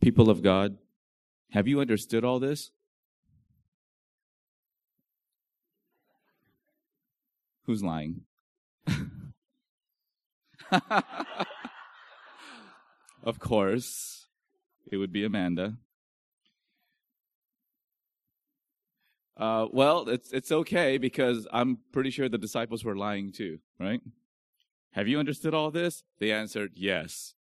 People of God, have you understood all this? Who's lying? Of course, it would be Amanda. Well, it's okay because I'm pretty sure the disciples were lying too, right? Have you understood all this? They answered yes.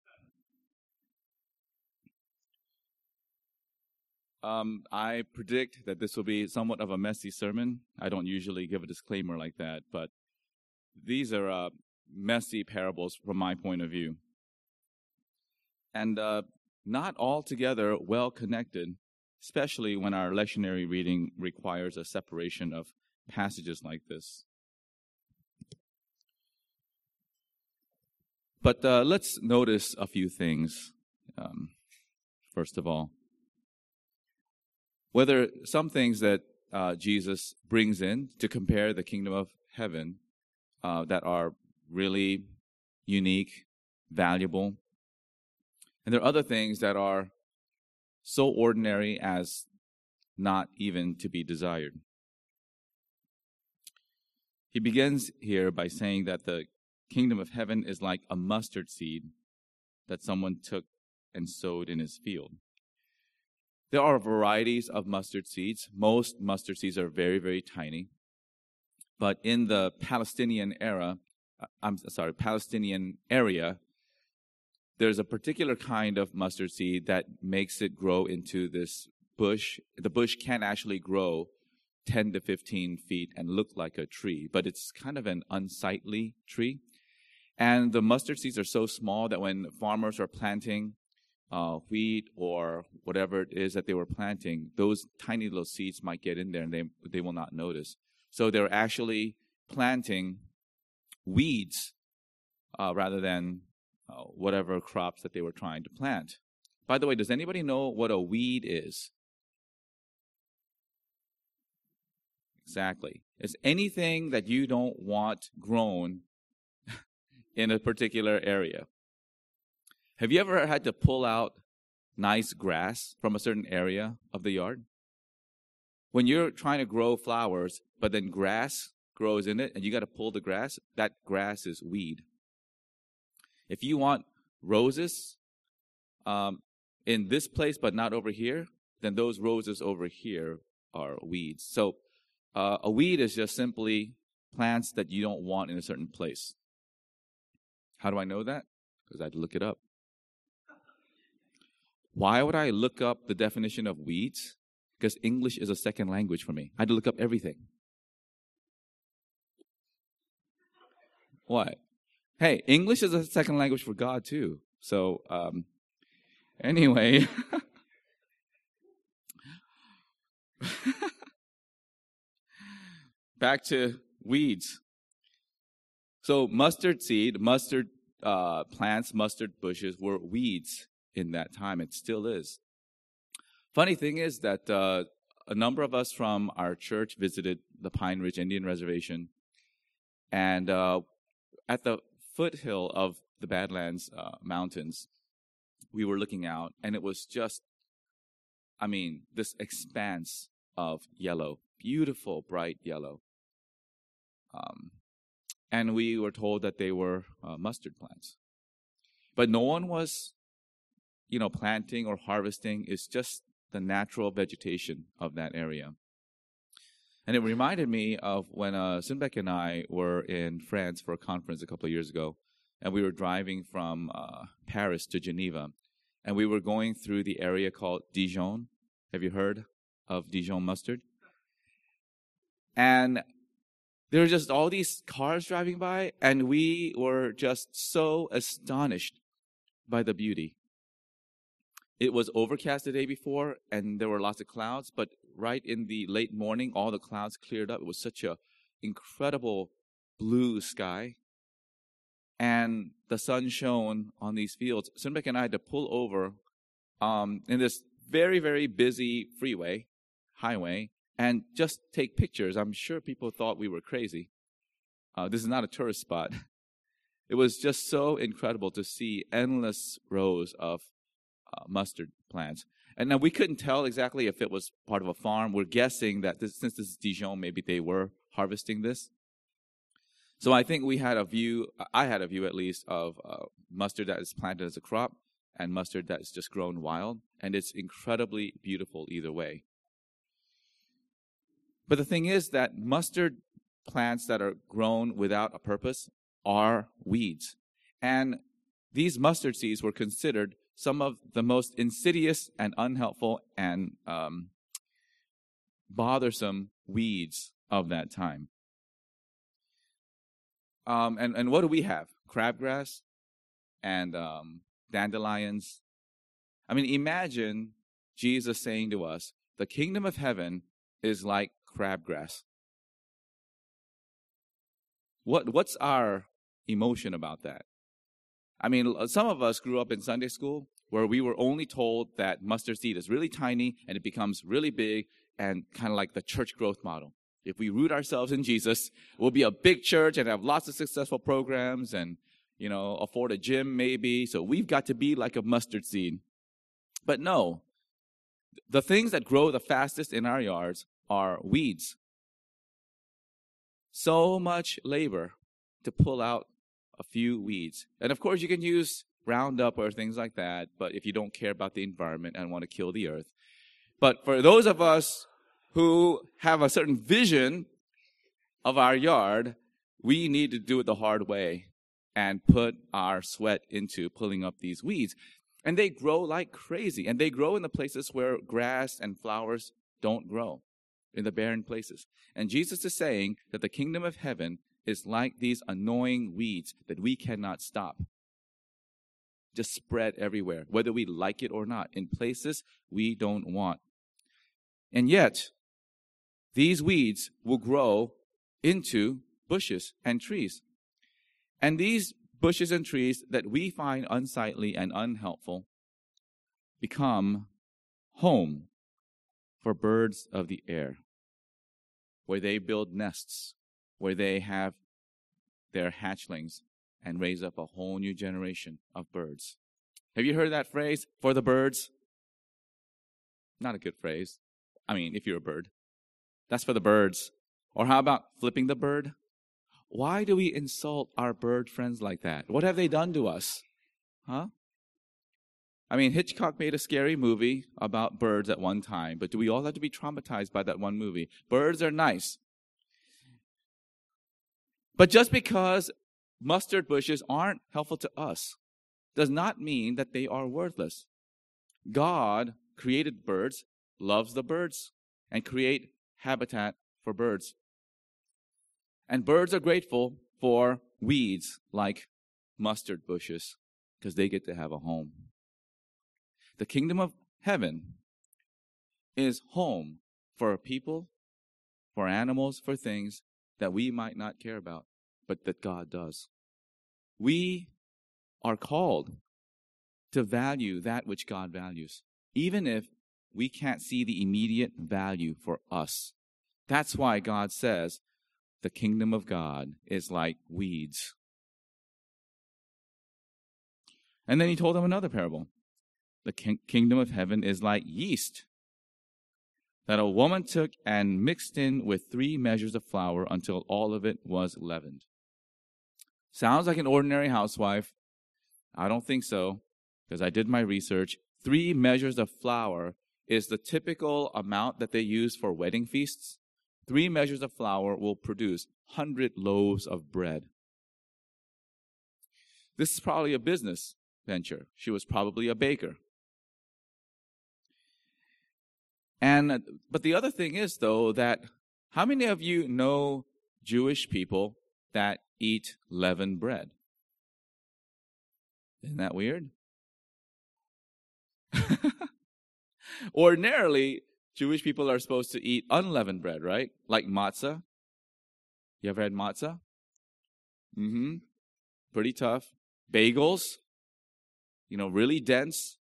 I predict that this will be somewhat of a messy sermon. I don't usually give a disclaimer like that, but these are messy parables from my point of view. And not altogether well connected, especially when our lectionary reading requires a separation of passages like this. But let's notice a few things, first of all. Whether some things that Jesus brings in to compare the kingdom of heaven that are really unique, valuable. And there are other things that are so ordinary as not even to be desired. He begins here by saying that the kingdom of heaven is like a mustard seed that someone took and sowed in his field. There are varieties of mustard seeds. Most mustard seeds are very, very tiny. But in the Palestinian area, there's a particular kind of mustard seed that makes it grow into this bush. The bush can actually grow 10 to 15 feet and look like a tree, but it's kind of an unsightly tree. And the mustard seeds are so small that when farmers are planting wheat or whatever it is that they were planting, those tiny little seeds might get in there and they will not notice. So they're actually planting weeds rather than whatever crops that they were trying to plant. By the way, does anybody know what a weed is? Exactly. It's anything that you don't want grown in a particular area. Have you ever had to pull out nice grass from a certain area of the yard? When you're trying to grow flowers, but then grass grows in it and you got to pull the grass, that grass is weed. If you want roses in this place but not over here, then those roses over here are weeds. So a weed is just simply plants that you don't want in a certain place. How do I know that? Because I had to look it up. Why would I look up the definition of weeds? Because English is a second language for me. I had to look up everything. What? Hey, English is a second language for God too. So, anyway. Back to weeds. So mustard plants, mustard bushes were weeds in that time. It still is. Funny thing is that a number of us from our church visited the Pine Ridge Indian Reservation. And at the foothill of the Badlands Mountains, we were looking out, and it was just, this expanse of yellow, beautiful, bright yellow. And we were told that they were mustard plants. But no one was, planting or harvesting. It's just the natural vegetation of that area. And it reminded me of when Sunbeck and I were in France for a conference a couple of years ago, and we were driving from Paris to Geneva, and we were going through the area called Dijon. Have you heard of Dijon mustard? And there were just all these cars driving by, and we were just so astonished by the beauty. It was overcast the day before, and there were lots of clouds, but right in the late morning, all the clouds cleared up. It was such a incredible blue sky, and the sun shone on these fields. Sunbeck and I had to pull over in this very, very busy highway, and just take pictures. I'm sure people thought we were crazy. This is not a tourist spot. It was just so incredible to see endless rows of mustard plants. And now we couldn't tell exactly if it was part of a farm. We're guessing that since this is Dijon, maybe they were harvesting this. So I think I had a view at least, of mustard that is planted as a crop and mustard that is just grown wild. And it's incredibly beautiful either way. But the thing is that mustard plants that are grown without a purpose are weeds. And these mustard seeds were considered some of the most insidious and unhelpful and bothersome weeds of that time. And what do we have? Crabgrass and dandelions. I mean, imagine Jesus saying to us, the kingdom of heaven is like crabgrass. What's our emotion about that? I mean, some of us grew up in Sunday school where we were only told that mustard seed is really tiny and it becomes really big and kind of like the church growth model. If we root ourselves in Jesus, we'll be a big church and have lots of successful programs and, afford a gym maybe. So we've got to be like a mustard seed. But no, the things that grow the fastest in our yards are weeds. So much labor to pull out a few weeds. And of course, you can use Roundup or things like that, but if you don't care about the environment and want to kill the earth. But for those of us who have a certain vision of our yard, we need to do it the hard way and put our sweat into pulling up these weeds. And they grow like crazy. And they grow in the places where grass and flowers don't grow, in the barren places. And Jesus is saying that the kingdom of heaven is like these annoying weeds that we cannot stop. Just spread everywhere, whether we like it or not, in places we don't want. And yet, these weeds will grow into bushes and trees. And these bushes and trees that we find unsightly and unhelpful become home for birds of the air, where they build nests, where they have their hatchlings and raise up a whole new generation of birds. Have you heard that phrase, for the birds? Not a good phrase. I mean, if you're a bird. That's for the birds. Or how about flipping the bird? Why do we insult our bird friends like that? What have they done to us? Huh? I mean, Hitchcock made a scary movie about birds at one time, but do we all have to be traumatized by that one movie? Birds are nice. But just because mustard bushes aren't helpful to us does not mean that they are worthless. God created birds, loves the birds, and create habitat for birds. And birds are grateful for weeds like mustard bushes because they get to have a home. The kingdom of heaven is home for people, for animals, for things that we might not care about, but that God does. We are called to value that which God values, even if we can't see the immediate value for us. That's why God says the kingdom of God is like weeds. And then he told them another parable. The kingdom of heaven is like yeast that a woman took and mixed in with 3 measures of flour until all of it was leavened. Sounds like an ordinary housewife. I don't think so, because I did my research. 3 measures of flour is the typical amount that they use for wedding feasts. 3 measures of flour will produce 100 loaves of bread. This is probably a business venture. She was probably a baker. But the other thing is, though, that how many of you know Jewish people that eat leavened bread? Isn't that weird? Ordinarily, Jewish people are supposed to eat unleavened bread, right? Like matzah. You ever had matzah? Pretty tough. Bagels. Really dense.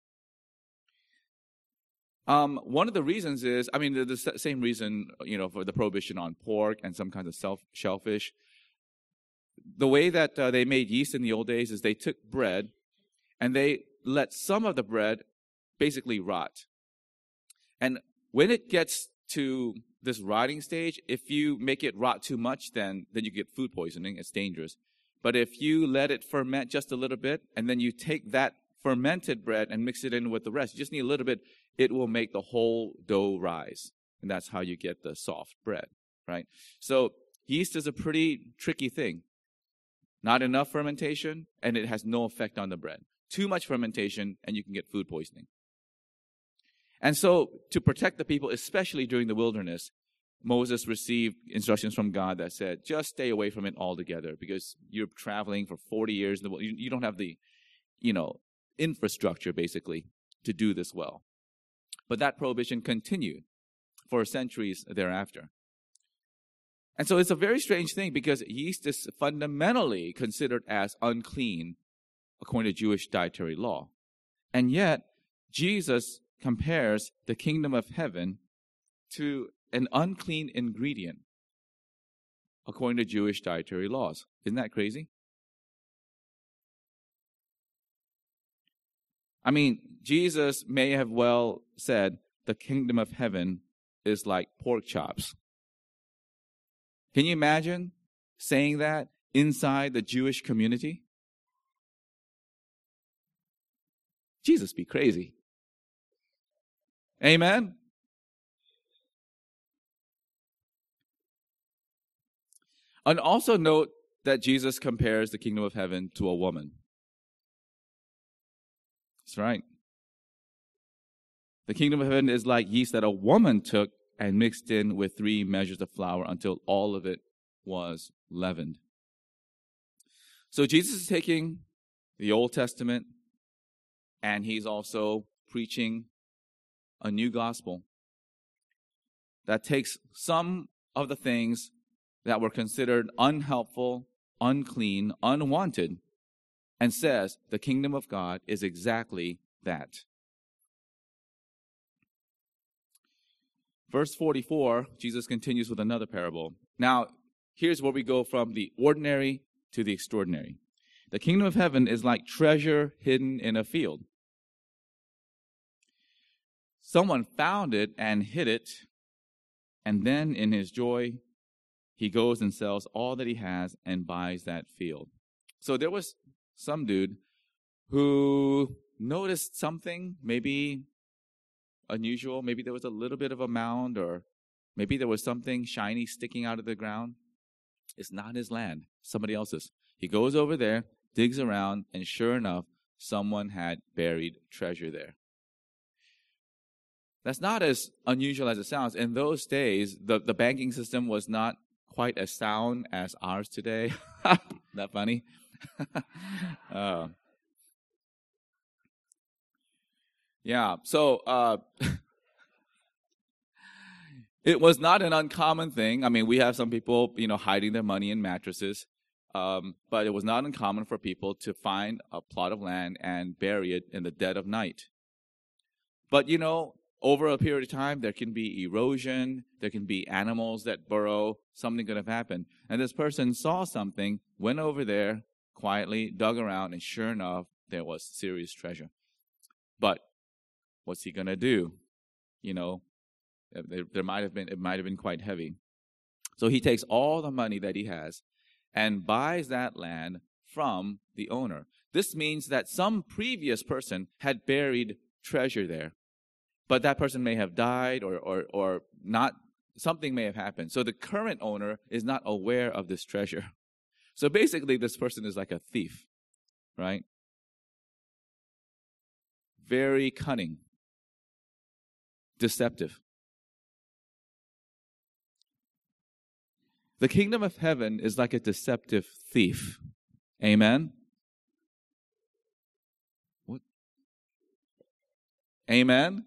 One of the reasons is, the same reason, for the prohibition on pork and some kinds of shellfish. The way that they made yeast in the old days is they took bread and they let some of the bread basically rot. And when it gets to this rotting stage, if you make it rot too much, then you get food poisoning. It's dangerous. But if you let it ferment just a little bit, and then you take that fermented bread and mix it in with the rest, you just need a little bit, it will make the whole dough rise. And that's how you get the soft bread, right? So yeast is a pretty tricky thing. Not enough fermentation, and it has no effect on the bread. Too much fermentation, and you can get food poisoning. And so, to protect the people, especially during the wilderness, Moses received instructions from God that said, just stay away from it altogether, because you're traveling for 40 years. You don't have the, infrastructure, basically, to do this well. But that prohibition continued for centuries thereafter. And so it's a very strange thing, because yeast is fundamentally considered as unclean according to Jewish dietary law. And yet, Jesus compares the kingdom of heaven to an unclean ingredient according to Jewish dietary laws. Isn't that crazy? I mean, Jesus may have well said the kingdom of heaven is like pork chops. Can you imagine saying that inside the Jewish community? Jesus be crazy. Amen? And also note that Jesus compares the kingdom of heaven to a woman. That's right. The kingdom of heaven is like yeast that a woman took and mixed in with 3 measures of flour until all of it was leavened. So Jesus is taking the Old Testament, and he's also preaching a new gospel that takes some of the things that were considered unhelpful, unclean, unwanted, and says the kingdom of God is exactly that. Verse 44, Jesus continues with another parable. Now, here's where we go from the ordinary to the extraordinary. The kingdom of heaven is like treasure hidden in a field. Someone found it and hid it, and then in his joy, he goes and sells all that he has and buys that field. So there was some dude who noticed something, maybe unusual. Maybe there was a little bit of a mound, or maybe there was something shiny sticking out of the ground. It's not his land, somebody else's. He goes over there, digs around, and sure enough, someone had buried treasure there. That's not as unusual as it sounds. In those days, the banking system was not quite as sound as ours today. That funny? Yeah, so it was not an uncommon thing. I mean, we have some people, hiding their money in mattresses, but it was not uncommon for people to find a plot of land and bury it in the dead of night. But, over a period of time, there can be erosion, there can be animals that burrow, something could have happened. And this person saw something, went over there quietly, dug around, and sure enough, there was serious treasure. But what's he going to do? It might have been quite heavy. So he takes all the money that he has and buys that land from the owner. This means that some previous person had buried treasure there. But that person may have died or not. Something may have happened. So the current owner is not aware of this treasure. So basically, this person is like a thief, right? Very cunning, deceptive. The kingdom of heaven is like a deceptive thief. Amen? What? Amen?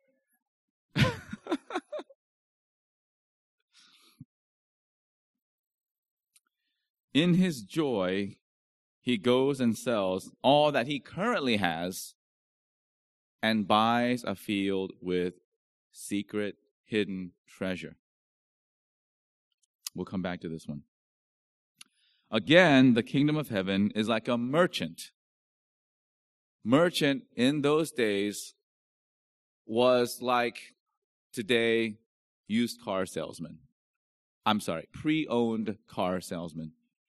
In his joy, he goes and sells all that he currently has and buys a field with secret, hidden treasure. We'll come back to this one. Again, the kingdom of heaven is like a merchant merchant in those days was like today used car salesman. I'm sorry, pre-owned car salesman.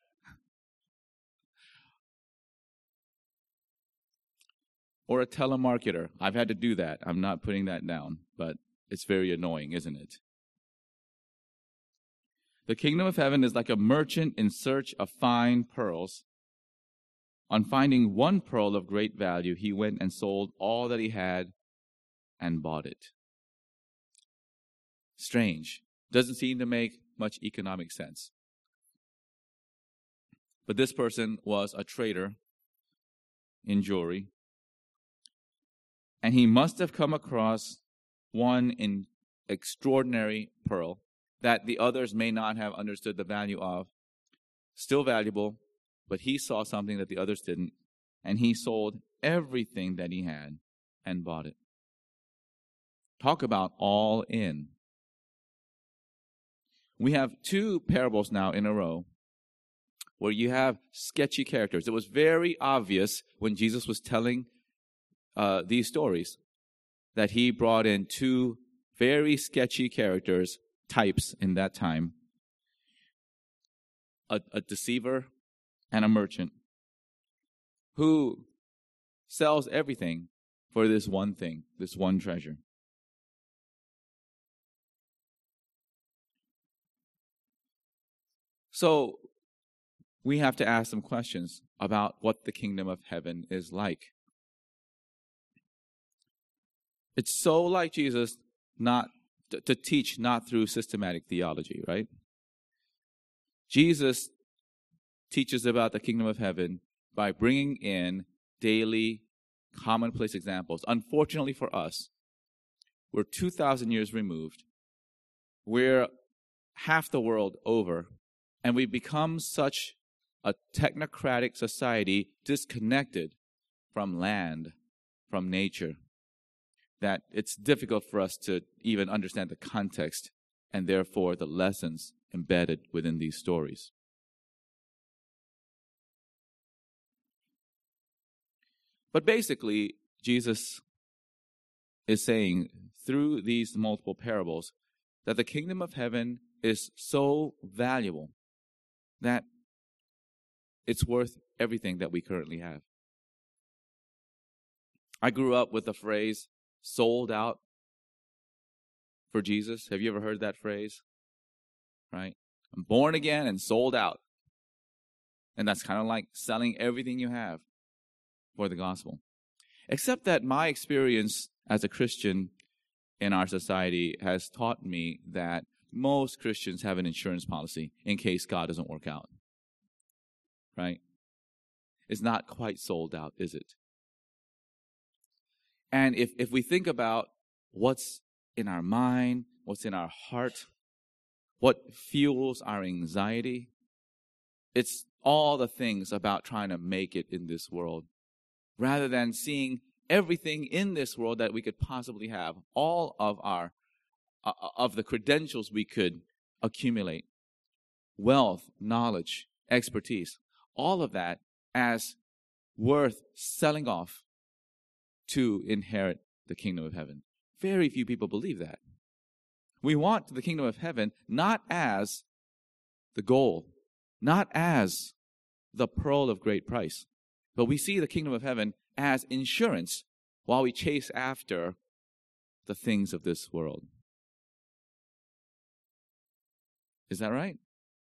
Or a telemarketer. I've had to do that. I'm not putting that down, but it's very annoying, isn't it? The kingdom of heaven is like a merchant in search of fine pearls. On finding one pearl of great value, he went and sold all that he had and bought it. Strange. Doesn't seem to make much economic sense. But this person was a trader in jewelry. And he must have come across one extraordinary pearl that the others may not have understood the value of. Still valuable, but he saw something that the others didn't, and he sold everything that he had and bought it. Talk about all in. We have two parables now in a row where you have sketchy characters. It was very obvious when Jesus was telling these stories that he brought in two very sketchy characters, types in that time. A deceiver and a merchant who sells everything for this one thing, this one treasure. So we have to ask some questions about what the kingdom of heaven is like. It's so like Jesus not to teach not through systematic theology, right? Jesus teaches about the kingdom of heaven by bringing in daily, commonplace examples. Unfortunately for us, we're 2,000 years removed. We're half the world over, and we've become such a technocratic society disconnected from land, from nature, that it's difficult for us to even understand the context and therefore the lessons embedded within these stories. But basically, Jesus is saying through these multiple parables that the kingdom of heaven is so valuable that it's worth everything that we currently have. I grew up with the phrase, sold out for Jesus. Have you ever heard that phrase? Right? I'm born again and sold out. And that's kind of like selling everything you have for the gospel. Except that my experience as a Christian in our society has taught me that most Christians have an insurance policy in case God doesn't work out. Right? It's not quite sold out, is it? And if we think about what's in our mind, what's in our heart, what fuels our anxiety, it's all the things about trying to make it in this world, rather than seeing everything in this world that we could possibly have, all of the credentials we could accumulate, wealth, knowledge, expertise, all of that as worth selling off to inherit the kingdom of heaven. Very few people believe that. We want the kingdom of heaven not as the goal, not as the pearl of great price, but we see the kingdom of heaven as insurance while we chase after the things of this world. Is that right?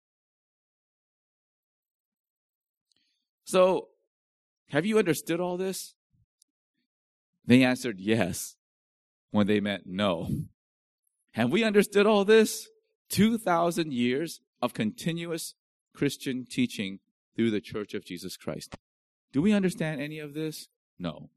So, have you understood all this? They answered yes when they meant no. Have we understood all this? 2,000 years of continuous Christian teaching through the Church of Jesus Christ. Do we understand any of this? No.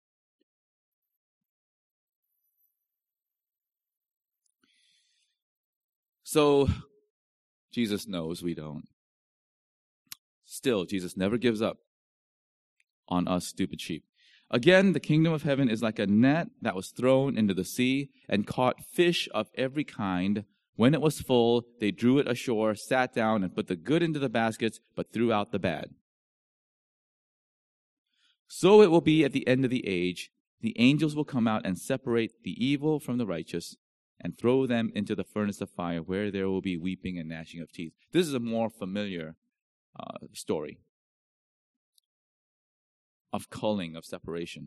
So, Jesus knows we don't. Still, Jesus never gives up on us stupid sheep. Again, the kingdom of heaven is like a net that was thrown into the sea and caught fish of every kind. When it was full, they drew it ashore, sat down, and put the good into the baskets, but threw out the bad. So it will be at the end of the age. The angels will come out and separate the evil from the righteous and throw them into the furnace of fire, where there will be weeping and gnashing of teeth. This is a more familiar story of culling, of separation.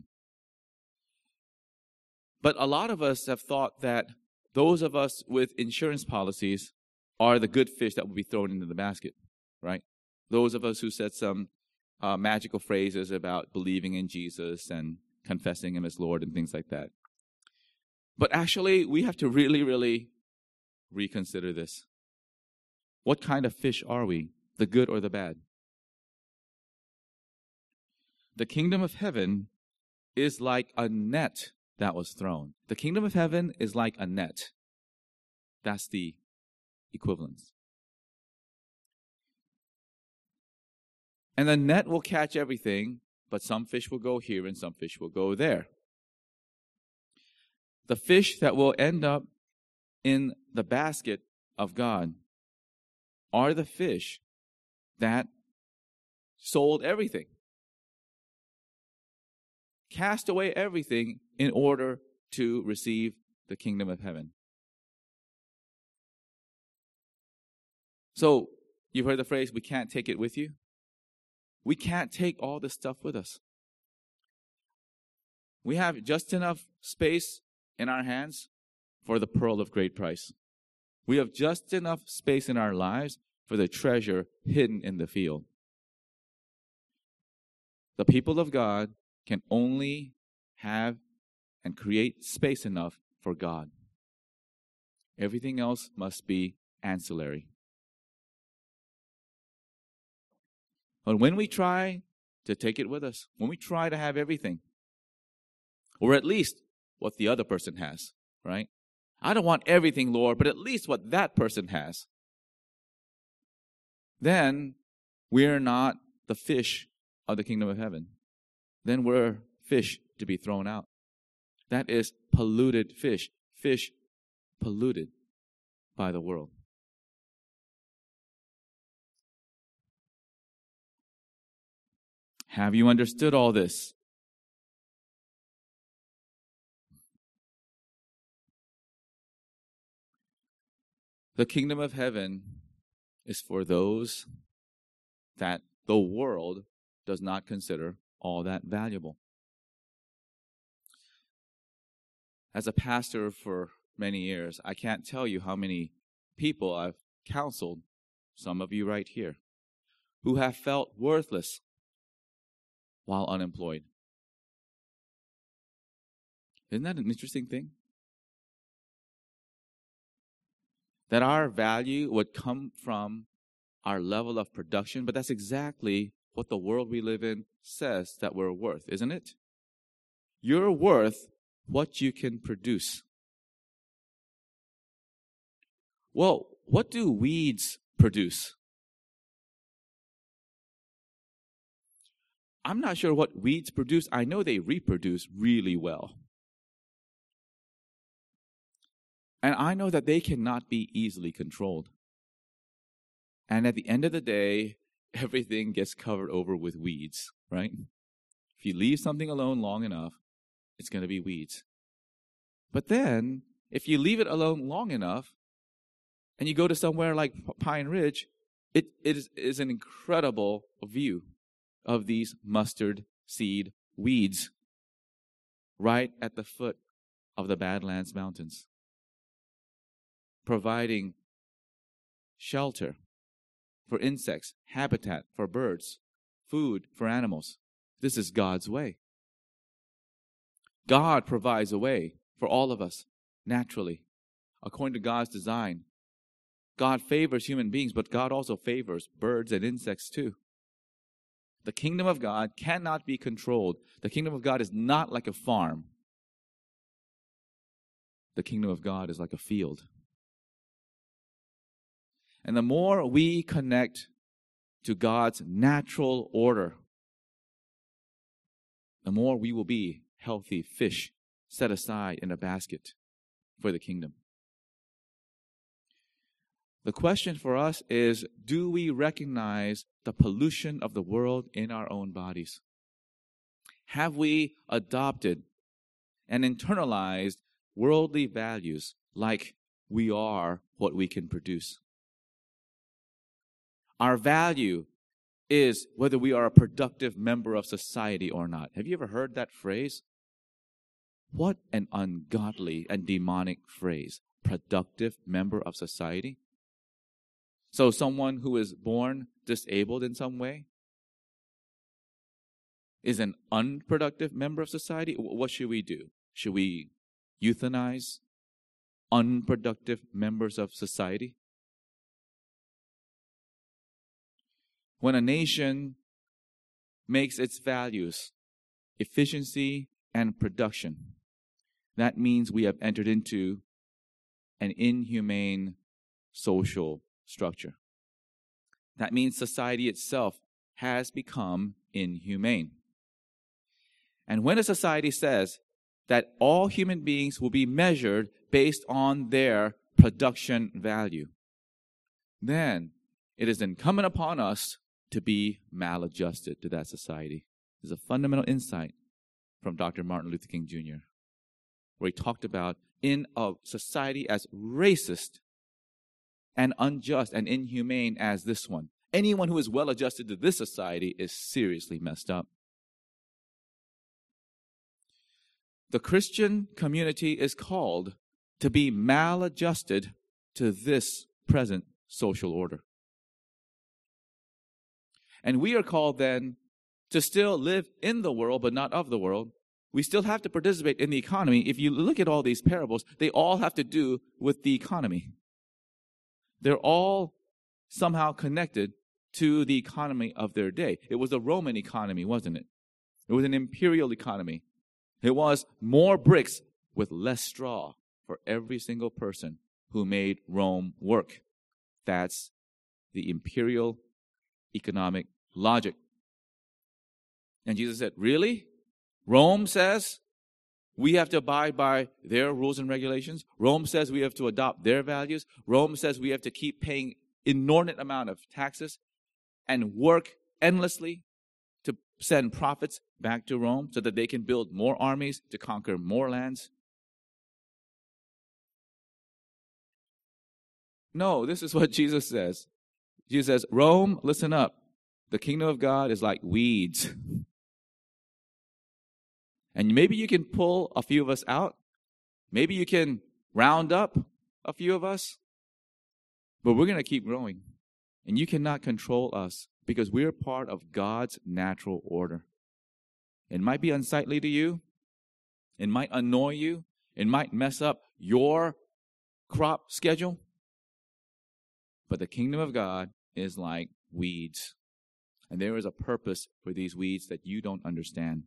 But a lot of us have thought that those of us with insurance policies are the good fish that will be thrown into the basket, right? Those of us who said some magical phrases about believing in Jesus and confessing Him as Lord and things like that. But actually, we have to really, really reconsider this. What kind of fish are we? The good or the bad? The kingdom of heaven is like a net that was thrown. The kingdom of heaven is like a net. That's the equivalence. And the net will catch everything, but some fish will go here and some fish will go there. The fish that will end up in the basket of God are the fish that sold everything, cast away everything in order to receive the kingdom of heaven. So, you've heard the phrase, we can't take it with you. We can't take all this stuff with us. We have just enough space in our hands for the pearl of great price. We have just enough space in our lives for the treasure hidden in the field. The people of God can only have and create space enough for God. Everything else must be ancillary. But when we try to take it with us, when we try to have everything, or at least what the other person has, right? I don't want everything, Lord, but at least what that person has. Then we're not the fish of the kingdom of heaven. Then we're fish to be thrown out. That is polluted fish. Fish polluted by the world. Have you understood all this? The kingdom of heaven is for those that the world does not consider all that valuable. As a pastor for many years, I can't tell you how many people I've counseled, some of you right here, who have felt worthless while unemployed. Isn't that an interesting thing? That our value would come from our level of production, but that's exactly what the world we live in says that we're worth, isn't it? You're worth what you can produce. Well, what do weeds produce? I'm not sure what weeds produce. I know they reproduce really well. And I know that they cannot be easily controlled. And at the end of the day, everything gets covered over with weeds, right? If you leave something alone long enough, it's going to be weeds. But then, if you leave it alone long enough, and you go to somewhere like Pine Ridge, it is an incredible view of these mustard seed weeds right at the foot of the Badlands Mountains, providing shelter for insects, habitat for birds, food for animals. This is God's way. God provides a way for all of us, naturally, according to God's design. God favors human beings, but God also favors birds and insects too. The kingdom of God cannot be controlled. The kingdom of God is not like a farm. The kingdom of God is like a field. And the more we connect to God's natural order, the more we will be healthy fish set aside in a basket for the kingdom. The question for us is, do we recognize the pollution of the world in our own bodies? Have we adopted and internalized worldly values like we are what we can produce? Our value is whether we are a productive member of society or not. Have you ever heard that phrase? What an ungodly and demonic phrase. Productive member of society. So someone who is born disabled in some way is an unproductive member of society. What should we do? Should we euthanize unproductive members of society? When a nation makes its values efficiency and production, that means we have entered into an inhumane social structure. That means society itself has become inhumane. And when a society says that all human beings will be measured based on their production value, then it is incumbent upon us to be maladjusted to that society. There's a fundamental insight from Dr. Martin Luther King Jr., where he talked about in a society as racist and unjust and inhumane as this one, anyone who is well adjusted to this society is seriously messed up. The Christian community is called to be maladjusted to this present social order. And we are called then to still live in the world, but not of the world. We still have to participate in the economy. If you look at all these parables, they all have to do with the economy. They're all somehow connected to the economy of their day. It was a Roman economy, wasn't it? It was an imperial economy. It was more bricks with less straw for every single person who made Rome work. That's the imperial economic logic. And Jesus said, really? Rome says we have to abide by their rules and regulations. Rome says we have to adopt their values. Rome says we have to keep paying inordinate amount of taxes and work endlessly to send profits back to Rome so that they can build more armies to conquer more lands. No, this is what Jesus says. Jesus says, Rome, listen up. The kingdom of God is like weeds. And maybe you can pull a few of us out. Maybe you can round up a few of us. But we're going to keep growing. And you cannot control us because we're part of God's natural order. It might be unsightly to you. It might annoy you. It might mess up your crop schedule. But the kingdom of God is like weeds. And there is a purpose for these weeds that you don't understand.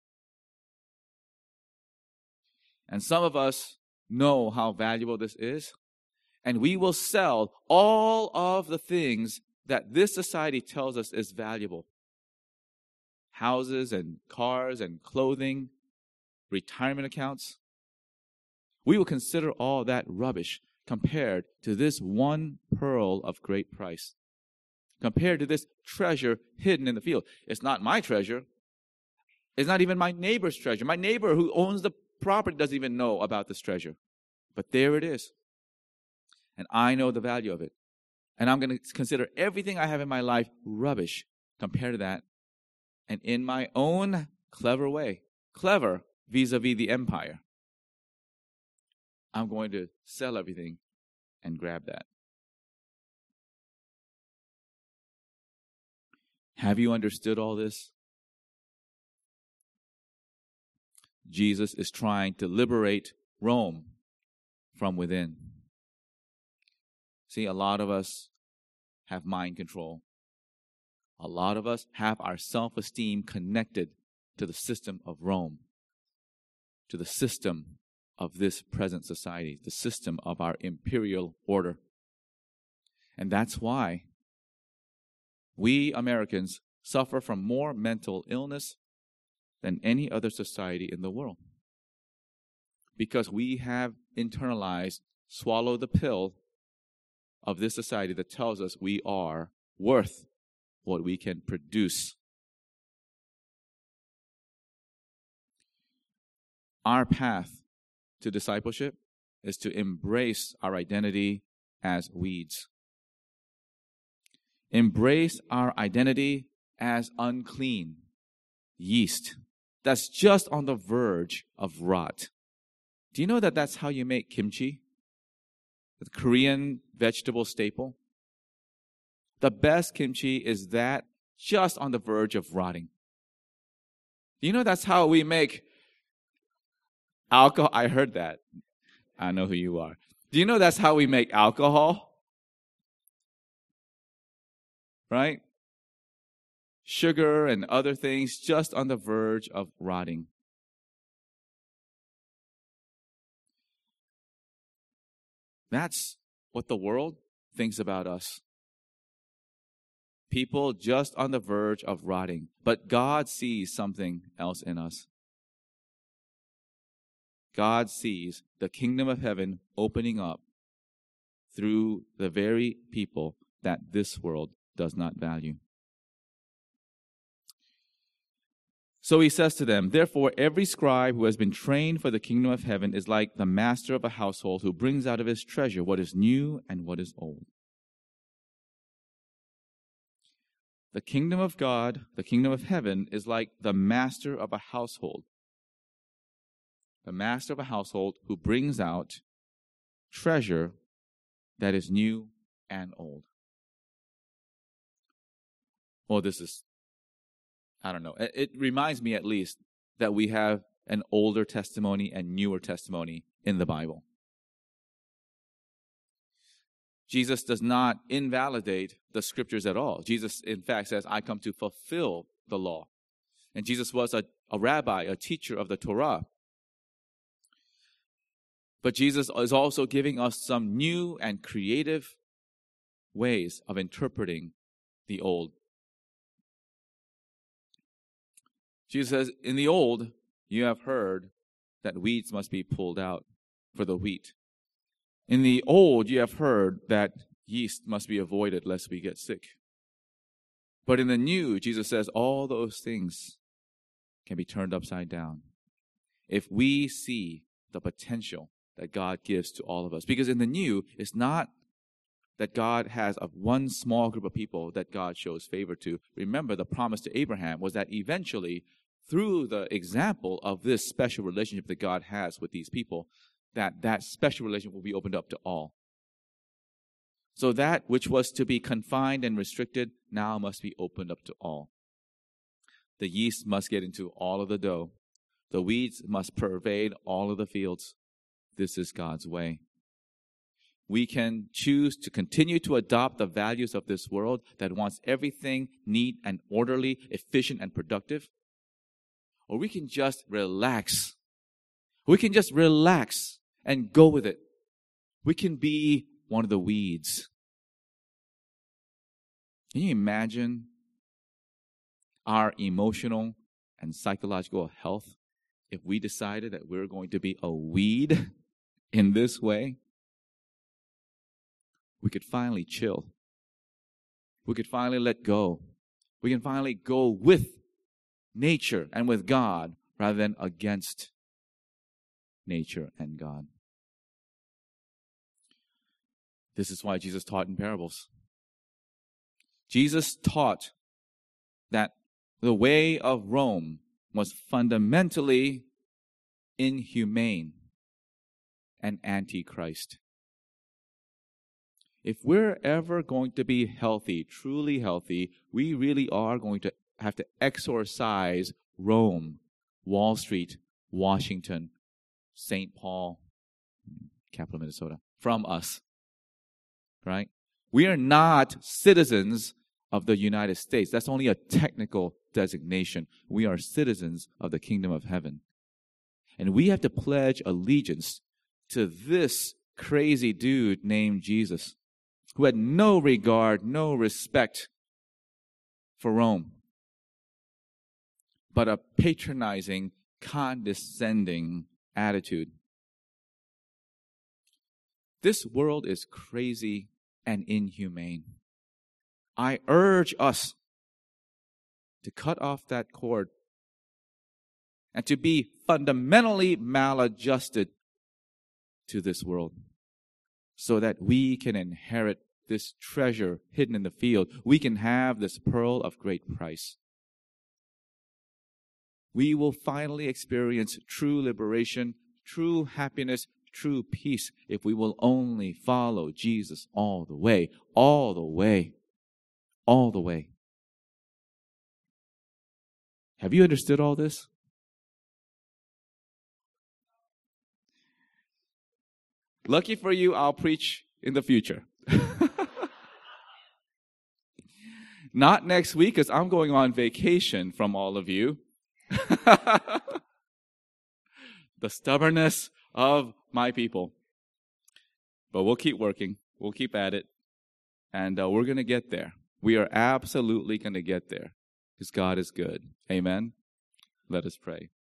And some of us know how valuable this is. And we will sell all of the things that this society tells us is valuable. Houses and cars and clothing, retirement accounts. We will consider all that rubbish compared to this one pearl of great price. Compared to this treasure hidden in the field. It's not my treasure. It's not even my neighbor's treasure. My neighbor who owns the property doesn't even know about this treasure. But there it is. And I know the value of it. And I'm going to consider everything I have in my life rubbish compared to that. And in my own clever way, clever vis-a-vis the empire, I'm going to sell everything and grab that. Have you understood all this? Jesus is trying to liberate Rome from within. See, a lot of us have mind control. A lot of us have our self-esteem connected to the system of Rome, to the system of this present society, the system of our imperial order. And that's why we Americans suffer from more mental illness than any other society in the world. Because we have internalized, swallowed the pill of this society that tells us we are worth what we can produce. Our path to discipleship is to embrace our identity as weeds. Embrace our identity as unclean yeast that's just on the verge of rot. Do you know that that's how you make kimchi? The Korean vegetable staple. The best kimchi is that just on the verge of rotting. Do you know that's how we make alcohol? I heard that. I know who you are. Do you know that's how we make alcohol? Right? Sugar and other things just on the verge of rotting. That's what the world thinks about us. People just on the verge of rotting. But God sees something else in us. God sees the kingdom of heaven opening up through the very people that this world does not value. So he says to them, therefore, every scribe who has been trained for the kingdom of heaven is like the master of a household who brings out of his treasure what is new and what is old. The kingdom of God, the kingdom of heaven, is like the master of a household. The master of a household who brings out treasure that is new and old. Well, this is, I don't know. It reminds me at least that we have an older testimony and newer testimony in the Bible. Jesus does not invalidate the scriptures at all. Jesus, in fact, says, I come to fulfill the law. And Jesus was a rabbi, a teacher of the Torah. But Jesus is also giving us some new and creative ways of interpreting the old. Jesus says, in the old, you have heard that weeds must be pulled out for the wheat. In the old, you have heard that yeast must be avoided lest we get sick. But in the new, Jesus says all those things can be turned upside down if we see the potential that God gives to all of us. Because in the new, it's not that God has one small group of people that God shows favor to. Remember, the promise to Abraham was that eventually, through the example of this special relationship that God has with these people, that special relationship will be opened up to all. So that which was to be confined and restricted now must be opened up to all. The yeast must get into all of the dough. The weeds must pervade all of the fields. This is God's way. We can choose to continue to adopt the values of this world that wants everything neat and orderly, efficient and productive. Or we can just relax. We can just relax and go with it. We can be one of the weeds. Can you imagine our emotional and psychological health if we decided that we're going to be a weed in this way? We could finally chill. We could finally let go. We can finally go with nature and with God rather than against nature and God. This is why Jesus taught in parables. Jesus taught that the way of Rome was fundamentally inhumane and anti-Christ. If we're ever going to be healthy, truly healthy, we really are going to have to exorcise Rome, Wall Street, Washington, St. Paul, capital Minnesota, from us. Right? We are not citizens of the United States. That's only a technical designation. We are citizens of the kingdom of heaven. And we have to pledge allegiance to this crazy dude named Jesus, who had no regard, no respect for Rome, but a patronizing, condescending attitude. This world is crazy and inhumane. I urge us to cut off that cord and to be fundamentally maladjusted to this world so that we can inherit this treasure hidden in the field. We can have this pearl of great price. We will finally experience true liberation, true happiness, true peace if we will only follow Jesus all the way, all the way, all the way. Have you understood all this? Lucky for you, I'll preach in the future. Not next week, because I'm going on vacation from all of you. The stubbornness of my people. But we'll keep working. We'll keep at it. And we're going to get there. We are absolutely going to get there because God is good. Amen. Let us pray.